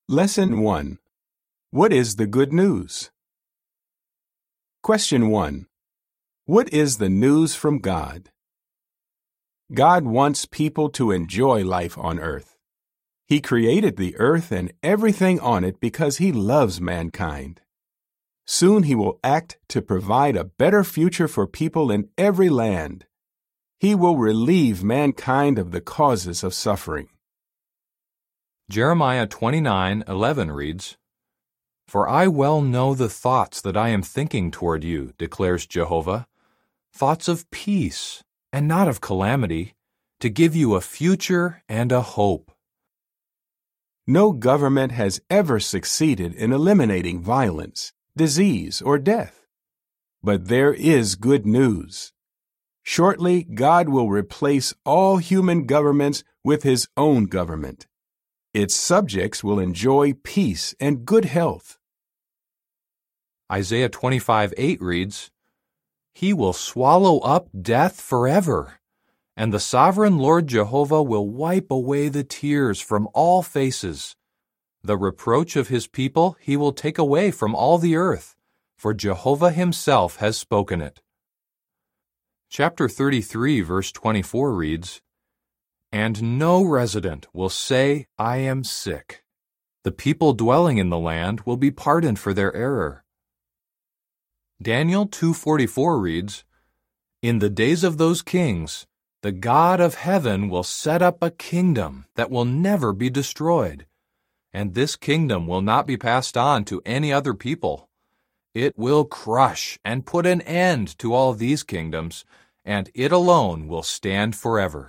Lesson 1. What is the good news? Question 1. What is the news from God? God wants people to enjoy life on earth. He created the earth and everything on it because He loves mankind. Soon He will act to provide a better future for people in every land. He will relieve mankind of the causes of suffering. Jeremiah 29:11 reads, "For I well know the thoughts that I am thinking toward you, declares Jehovah, thoughts of peace and not of calamity, to give you a future and a hope." No government has ever succeeded in eliminating violence, disease, or death. But there is good news. Shortly, God will replace all human governments with His own government. Its subjects will enjoy peace and good health. Isaiah 25:8 reads, "He will swallow up death forever, and the sovereign Lord Jehovah will wipe away the tears from all faces. The reproach of His people He will take away from all the earth, for Jehovah Himself has spoken it." Chapter 33, verse 24 reads, "And no resident will say, 'I am sick.' The people dwelling in the land will be pardoned for their error." Daniel 2:44 reads, "In the days of those kings, the God of heaven will set up a kingdom that will never be destroyed, and this kingdom will not be passed on to any other people. It will crush and put an end to all these kingdoms, and it alone will stand forever."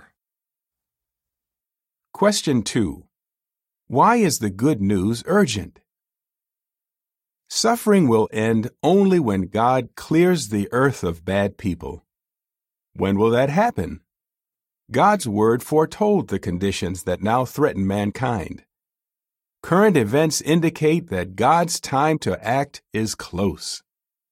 Question 2. Why is the good news urgent? Suffering will end only when God clears the earth of bad people. When will that happen? God's word foretold the conditions that now threaten mankind. Current events indicate that God's time to act is close.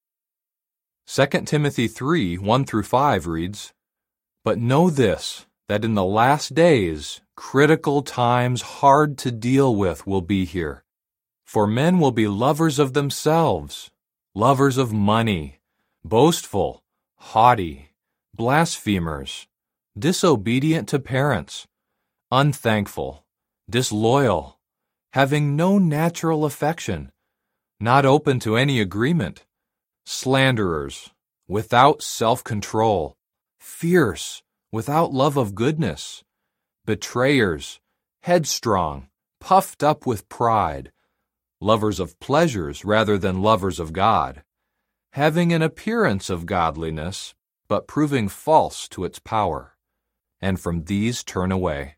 2 Timothy 3:1-5 reads, "But know this, that in the last days critical times hard to deal with will be here. For men will be lovers of themselves, lovers of money, boastful, haughty, blasphemers, disobedient to parents, unthankful, disloyal, having no natural affection, not open to any agreement, slanderers, without self-control, fierce, without love of goodness, betrayers, headstrong, puffed up with pride, lovers of pleasures rather than lovers of God, having an appearance of godliness, but proving false to its power. And from these turn away."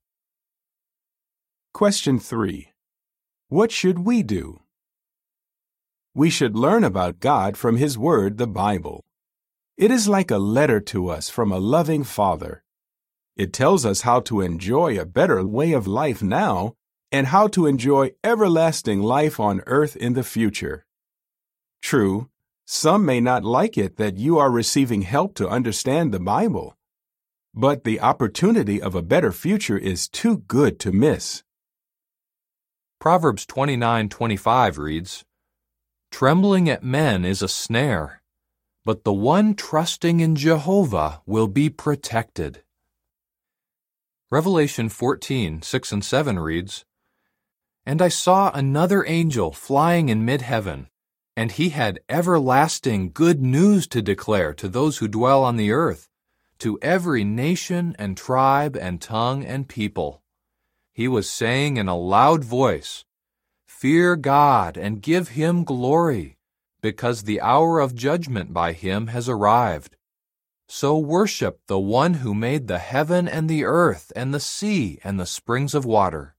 Question 3. What should we do? We should learn about God from His Word, the Bible. It is like a letter to us from a loving Father. It tells us how to enjoy a better way of life now and how to enjoy everlasting life on earth in the future. True, some may not like it that you are receiving help to understand the Bible, but the opportunity of a better future is too good to miss. Proverbs 29:25 reads, "Trembling at men is a snare, but the one trusting in Jehovah will be protected." Revelation 14:6-7 reads, "And I saw another angel flying in mid-heaven, and he had everlasting good news to declare to those who dwell on the earth, to every nation and tribe and tongue and people. He was saying in a loud voice, 'Fear God and give Him glory, because the hour of judgment by Him has arrived. So worship the one who made the heaven and the earth and the sea and the springs of water.'"